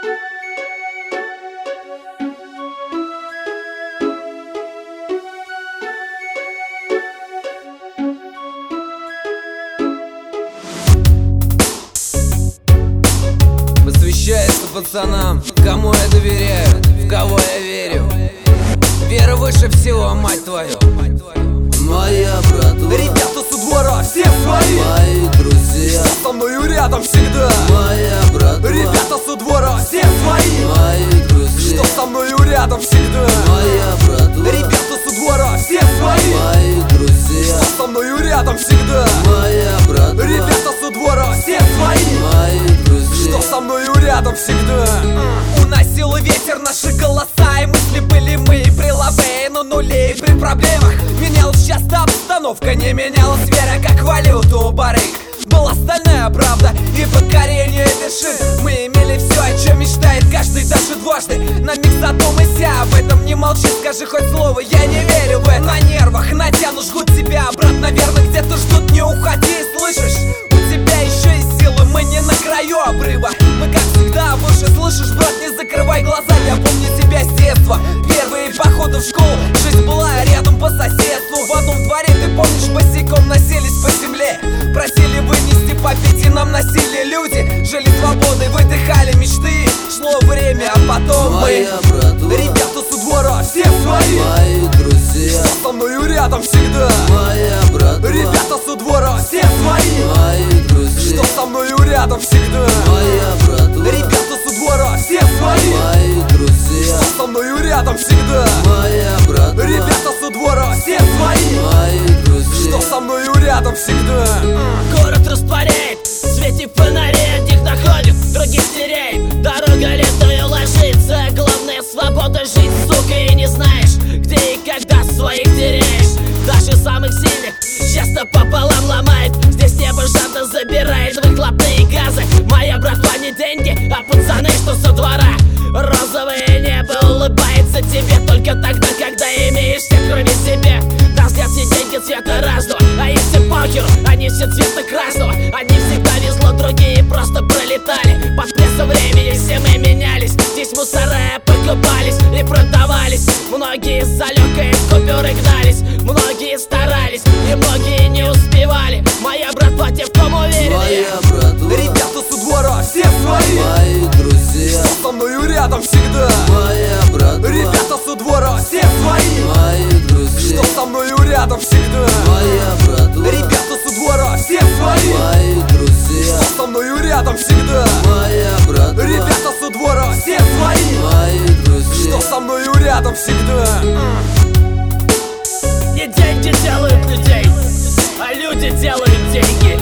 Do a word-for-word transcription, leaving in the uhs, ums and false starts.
Посвящается пацанам, кому я доверяю, в кого я верю. Вера выше всего, мать твою. Моя братва, ребята со двора, все свои. Мои друзья, что со мною рядом всегда. Моя братва, ребята со двора, все свои. Мои друзья, что со мною рядом всегда. Моя братва, ребята со двора, все свои. Мои друзья, что со мною рядом всегда. Моя братва, ребята со двора, все свои. Мои друзья, что со мною рядом всегда. Уносил ветер наши голоса, и мысли были мы прилавые, но нулей при проблемах. Менялась часто обстановка, не менялась вера, как валюту барыг. Была стальная правда и покорение вершин. Мы имели все, о чем мечтает каждый, даже дважды. На миг задумайся об этом, не молчи, скажи хоть слово, я не верю в это. На нервах натяну, жгут тебя обратно, верно, где-то ждут, не уходи, слышишь? У тебя еще есть силы, мы не на краю обрыва. Мы как всегда выше, слышишь, брат, не закрывай глаза. Я помню тебя с детства, первые походы в школу. Жизнь была рядом по соседству. В одном дворе, ты помнишь, босиком носились по земле. Просили вынести, попить, и нам носили люди. Жили свободой, выдыхали мечты. Шло время, а потом мы, братва, ребята со двора, все свои. Мои друзья, что со мною рядом всегда. Моя братва, ребята со двора, все свои. Мои друзья, что со мною рядом всегда. Моя братва, ребята со двора, все свои. Мои друзья, что со мною рядом всегда. Моя братва, ребята со двора, все свои. Мои друзья, что со мною рядом всегда. Город растворяет, в свете фонарей одних находит, других теряет. Дорога летою ложится, главное свобода жить, сука, и не знаешь, где и когда своих теряешь. Даже самых сильных часто пополам ломает. Здесь небо жадно забирает выхлопные газы. Моя братва не деньги, а пацаны, что со двора. Розовое небо улыбается тебе только тогда, когда имеешь всех кроме себя. На взгляд все деньги цвета разного, а им все похеру, они все цвета красного. Одни всегда везло, другие просто пролетали. Под прессом времени все мы менялись. Здесь мусора покупались и продавались. Многие за легкой купюры гнались, многие старались и многие не успевали. Моя братва, те, в ком уверены. Моя братва, ребята со двора, все свои. Мои друзья, что со мною рядом всегда. Моя братва, ребята со двора, все свои. Мои друзья, что со мною рядом всегда. Моя братва, ребята со двора, все свои. Мои друзья, что со мною рядом всегда. Моя братва, ребята со двора, все свои. Мои друзья, что со мною рядом всегда. Не деньги делают людей, а люди делают деньги.